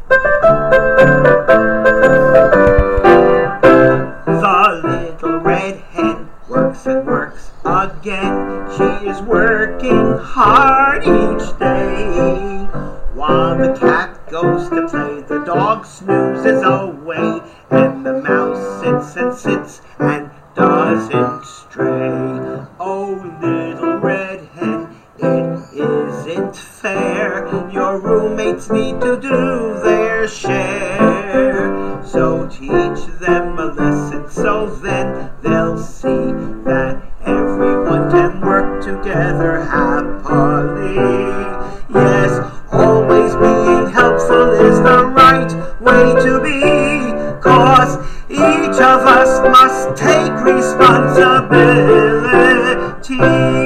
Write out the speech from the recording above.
The little red hen works and works again. She is working hard each day. While the cat goes to play, the dog snoozes away, and the mouse sits and sits and doesn't stray. Oh, little red hen, it isn't fair. Your roommates need to do their share. So teach them a lesson, so then they'll see that everyone can work together happily. Yes, always being helpful is the right way to be, 'cause each of us must take responsibility.